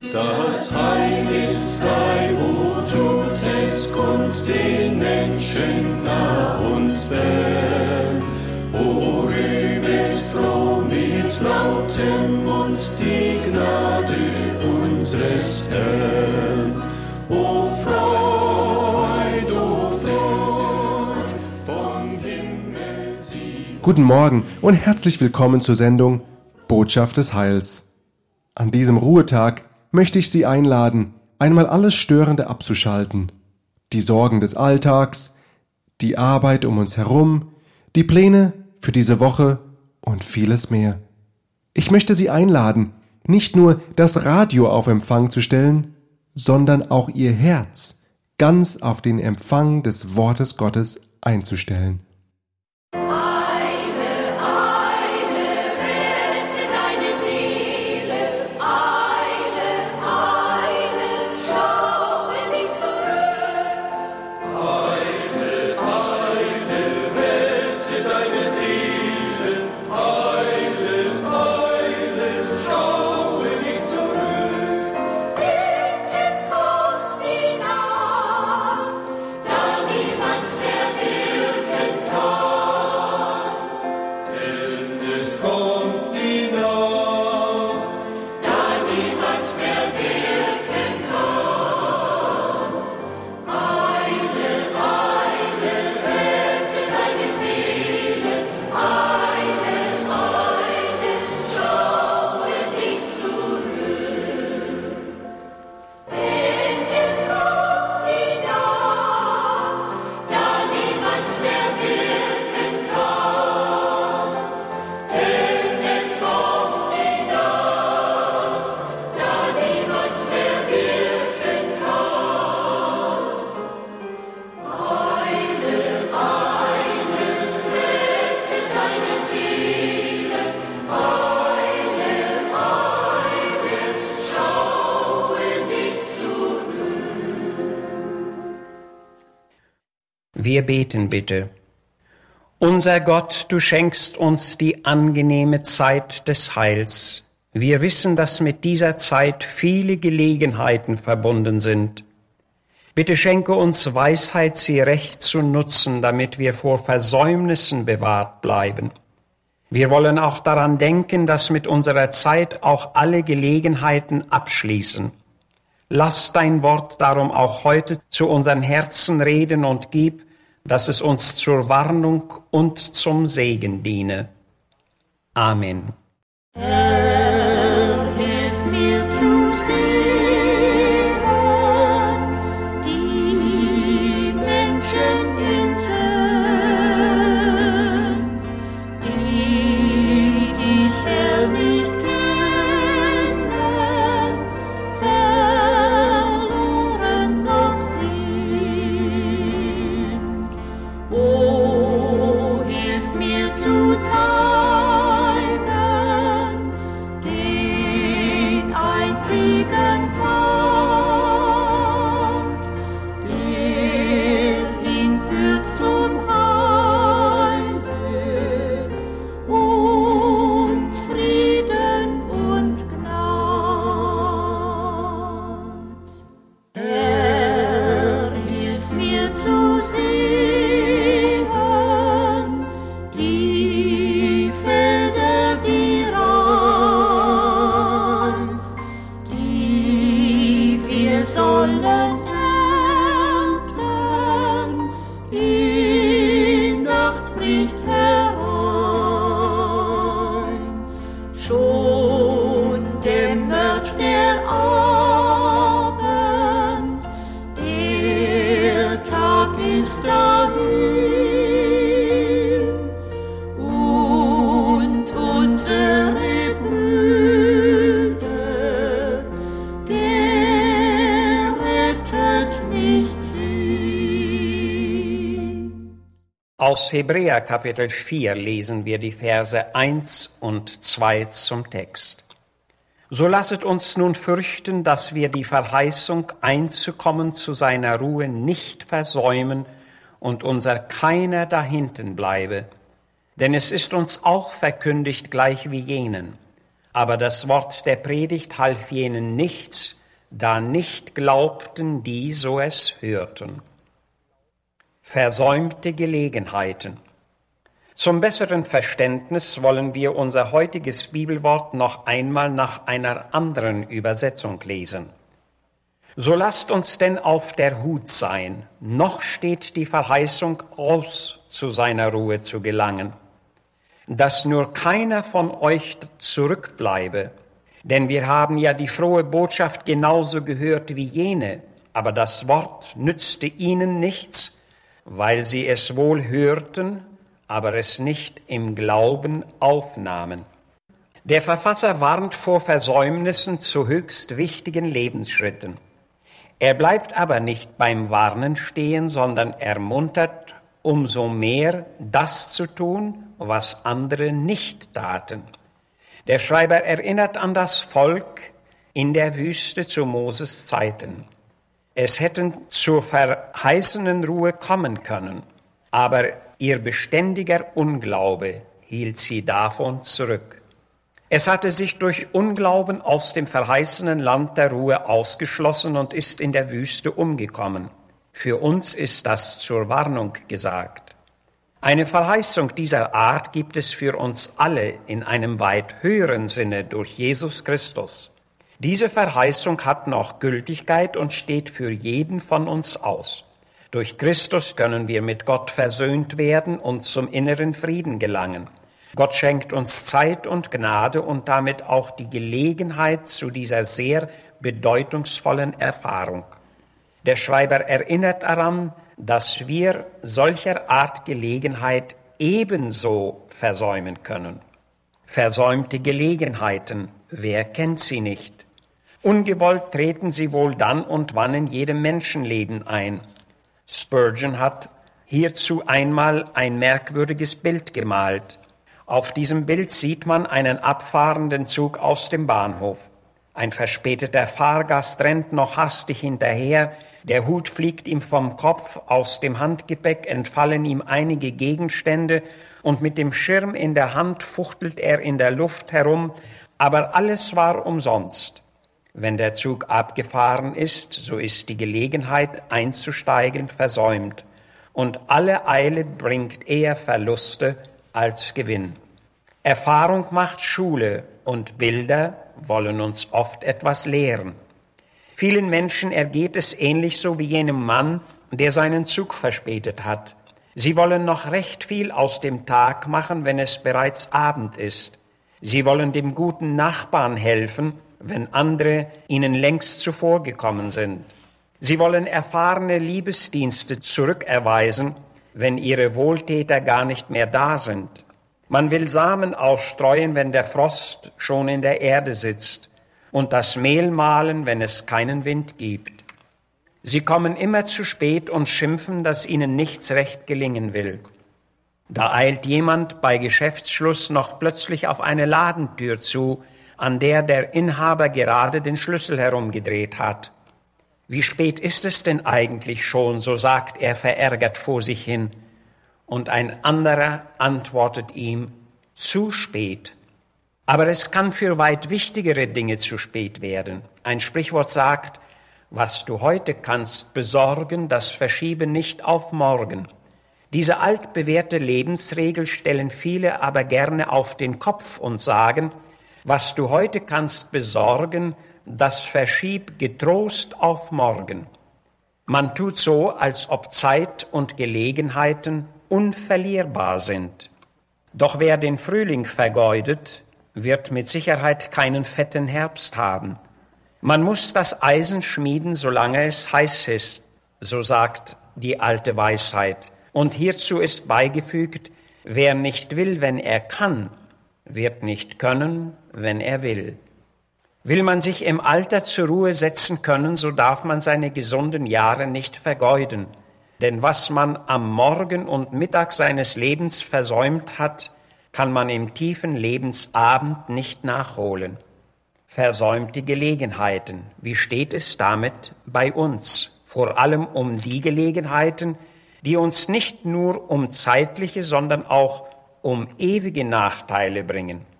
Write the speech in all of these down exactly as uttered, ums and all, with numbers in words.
Das Heil ist frei, o tut es kund den Menschen nah und fern. O rühmet froh mit lautem Mund die Gnade unseres Herrn. O Freud, o Freud, vom Himmel sie. Guten Morgen und herzlich willkommen zur Sendung Botschaft des Heils. An diesem Ruhetag möchte ich Sie einladen, einmal alles Störende abzuschalten. Die Sorgen des Alltags, die Arbeit um uns herum, die Pläne für diese Woche und vieles mehr. Ich möchte Sie einladen, nicht nur das Radio auf Empfang zu stellen, sondern auch Ihr Herz ganz auf den Empfang des Wortes Gottes einzustellen. Wir beten bitte. Unser Gott, du schenkst uns die angenehme Zeit des Heils. Wir wissen, dass mit dieser Zeit viele Gelegenheiten verbunden sind. Bitte schenke uns Weisheit, sie recht zu nutzen, damit wir vor Versäumnissen bewahrt bleiben. Wir wollen auch daran denken, dass mit unserer Zeit auch alle Gelegenheiten abschließen. Lass dein Wort darum auch heute zu unseren Herzen reden und gib, dass es uns zur Warnung und zum Segen diene. Amen. Herr, hilf mir zu sehen, die Menschen in sind, die dich, Herr, nicht kennen, verloren noch sind. O, hilf mir zu zeigen den einzigen Pfad, der hinführt zum Heile und Frieden und Gnad. Herr, hilf mir zu sehen die Felder, die reif, die wir sollen ernten, die Nacht bricht herein. Schon dämmert der Abend, der Tag ist dahin und unsere Brüder gerettet nicht sind. Aus Hebräer Kapitel vier lesen wir die Verse eins und zwei zum Text. So lasset uns nun fürchten, dass wir die Verheißung einzukommen zu seiner Ruhe nicht versäumen und unser keiner dahinten bleibe. Denn es ist uns auch verkündigt gleich wie jenen. Aber das Wort der Predigt half jenen nichts, da nicht glaubten, die so es hörten. Versäumte Gelegenheiten. Zum besseren Verständnis wollen wir unser heutiges Bibelwort noch einmal nach einer anderen Übersetzung lesen. So lasst uns denn auf der Hut sein, noch steht die Verheißung aus, zu seiner Ruhe zu gelangen, dass nur keiner von euch zurückbleibe, denn wir haben ja die frohe Botschaft genauso gehört wie jene, aber das Wort nützte ihnen nichts, weil sie es wohl hörten, aber es nicht im Glauben aufnahmen. Der Verfasser warnt vor Versäumnissen zu höchst wichtigen Lebensschritten. Er bleibt aber nicht beim Warnen stehen, sondern ermuntert umso mehr, das zu tun, was andere nicht taten. Der Schreiber erinnert an das Volk in der Wüste zu Moses Zeiten. Es hätten zur verheißenen Ruhe kommen können, aber ihr beständiger Unglaube hielt sie davon zurück. Es hatte sich durch Unglauben aus dem verheißenen Land der Ruhe ausgeschlossen und ist in der Wüste umgekommen. Für uns ist das zur Warnung gesagt. Eine Verheißung dieser Art gibt es für uns alle in einem weit höheren Sinne durch Jesus Christus. Diese Verheißung hat noch Gültigkeit und steht für jeden von uns aus. Durch Christus können wir mit Gott versöhnt werden und zum inneren Frieden gelangen. Gott schenkt uns Zeit und Gnade und damit auch die Gelegenheit zu dieser sehr bedeutungsvollen Erfahrung. Der Schreiber erinnert daran, dass wir solcher Art Gelegenheit ebenso versäumen können. Versäumte Gelegenheiten, wer kennt sie nicht? Ungewollt treten sie wohl dann und wann in jedem Menschenleben ein. Spurgeon hat hierzu einmal ein merkwürdiges Bild gemalt. Auf diesem Bild sieht man einen abfahrenden Zug aus dem Bahnhof. Ein verspäteter Fahrgast rennt noch hastig hinterher, der Hut fliegt ihm vom Kopf, aus dem Handgepäck entfallen ihm einige Gegenstände und mit dem Schirm in der Hand fuchtelt er in der Luft herum, aber alles war umsonst. Wenn der Zug abgefahren ist, so ist die Gelegenheit einzusteigen versäumt und alle Eile bringt eher Verluste als Gewinn. Erfahrung macht Schule und Bilder wollen uns oft etwas lehren. Vielen Menschen ergeht es ähnlich so wie jenem Mann, der seinen Zug verspätet hat. Sie wollen noch recht viel aus dem Tag machen, wenn es bereits Abend ist. Sie wollen dem guten Nachbarn helfen, wenn andere ihnen längst zuvorgekommen sind. Sie wollen erfahrene Liebesdienste zurückerweisen, wenn ihre Wohltäter gar nicht mehr da sind. Man will Samen ausstreuen, wenn der Frost schon in der Erde sitzt, und das Mehl mahlen, wenn es keinen Wind gibt. Sie kommen immer zu spät und schimpfen, dass ihnen nichts recht gelingen will. Da eilt jemand bei Geschäftsschluss noch plötzlich auf eine Ladentür zu, an der der Inhaber gerade den Schlüssel herumgedreht hat. Wie spät ist es denn eigentlich schon, so sagt er verärgert vor sich hin. Und ein anderer antwortet ihm, zu spät. Aber es kann für weit wichtigere Dinge zu spät werden. Ein Sprichwort sagt, was du heute kannst besorgen, das verschiebe nicht auf morgen. Diese altbewährte Lebensregel stellen viele aber gerne auf den Kopf und sagen, was du heute kannst besorgen, das verschieb getrost auf morgen. Man tut so, als ob Zeit und Gelegenheiten unverlierbar sind. Doch wer den Frühling vergeudet, wird mit Sicherheit keinen fetten Herbst haben. Man muss das Eisen schmieden, solange es heiß ist, so sagt die alte Weisheit. Und hierzu ist beigefügt, wer nicht will, wenn er kann, wird nicht können, wenn er will. Will man sich im Alter zur Ruhe setzen können, so darf man seine gesunden Jahre nicht vergeuden. Denn was man am Morgen und Mittag seines Lebens versäumt hat, kann man im tiefen Lebensabend nicht nachholen. Versäumte Gelegenheiten. Wie steht es damit bei uns? Vor allem um die Gelegenheiten, die uns nicht nur um zeitliche, sondern auch um ewige Nachteile bringen.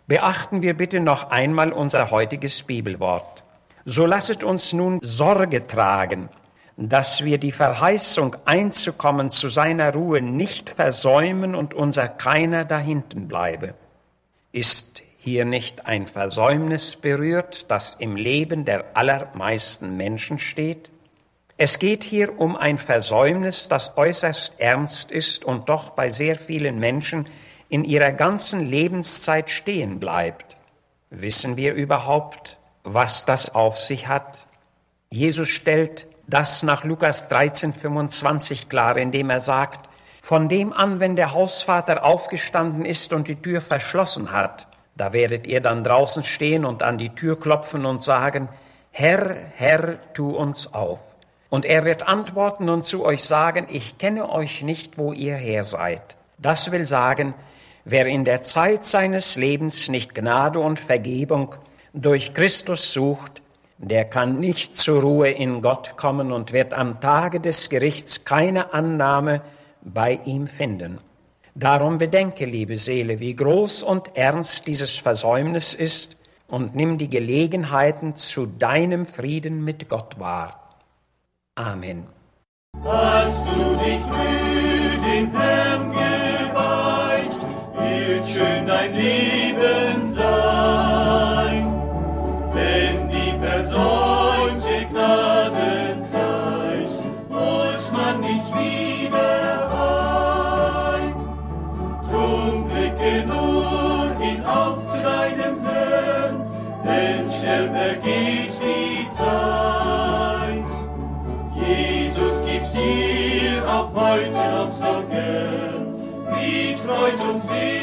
Beachten wir bitte noch einmal unser heutiges Bibelwort. So lasset uns nun Sorge tragen, dass wir die Verheißung einzukommen zu seiner Ruhe nicht versäumen und unser keiner dahinten bleibe. Ist hier nicht ein Versäumnis berührt, das im Leben der allermeisten Menschen steht? Es geht hier um ein Versäumnis, das äußerst ernst ist und doch bei sehr vielen Menschen in ihrer ganzen Lebenszeit stehen bleibt. Wissen wir überhaupt, was das auf sich hat? Jesus stellt das nach Lukas dreizehn fünfundzwanzig klar, indem er sagt, von dem an, wenn der Hausvater aufgestanden ist und die Tür verschlossen hat, da werdet ihr dann draußen stehen und an die Tür klopfen und sagen, Herr, Herr, tu uns auf. Und er wird antworten und zu euch sagen, ich kenne euch nicht, wo ihr her seid. Das will sagen, wer in der Zeit seines Lebens nicht Gnade und Vergebung durch Christus sucht, der kann nicht zur Ruhe in Gott kommen und wird am Tage des Gerichts keine Annahme bei ihm finden. Darum bedenke, liebe Seele, wie groß und ernst dieses Versäumnis ist und nimm die Gelegenheiten zu deinem Frieden mit Gott wahr. Amen. Hast du dich für den Herrn geweiht, wird schön dein Leben sein. Denn die versäumte Gnadenzeit holt man nicht wieder ein. Drum blicke nur hinauf zu deinem Herrn, denn schnell vergeht die Zeit. Jesus gibt dir auch heute noch so gern Fried, Freud und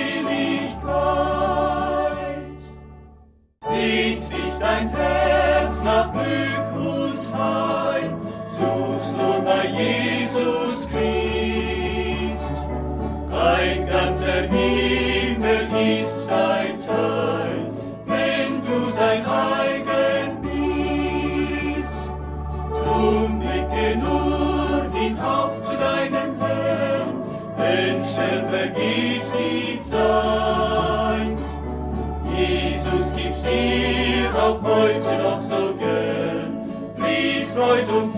Seligkeit. Sehnt sich dein Herz nach Glück und Heil, suchst nur bei Jesus Christ. Ein ganzer Himmel ist dein Teil, wenn du sein eigen bist. Drum blicke nur hinauf zu deinem Herrn, denn schnell vergeht die Zeit. Jesus gibt dir auch heute noch so gern Fried, Freud und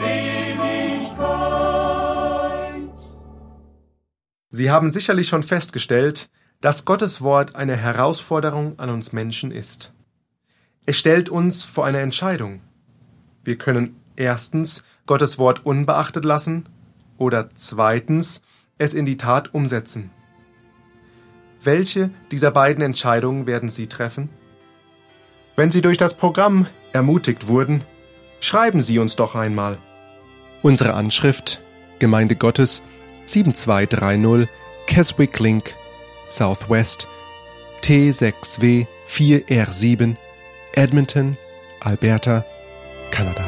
Seligkeit. Sie haben sicherlich schon festgestellt, dass Gottes Wort eine Herausforderung an uns Menschen ist. Es stellt uns vor eine Entscheidung. Wir können erstens Gottes Wort unbeachtet lassen oder zweitens es in die Tat umsetzen. Welche dieser beiden Entscheidungen werden Sie treffen? Wenn Sie durch das Programm ermutigt wurden, schreiben Sie uns doch einmal. Unsere Anschrift Gemeinde Gottes sieben zwei drei null Keswick Link Southwest T sechs W vier R sieben Edmonton, Alberta, Kanada.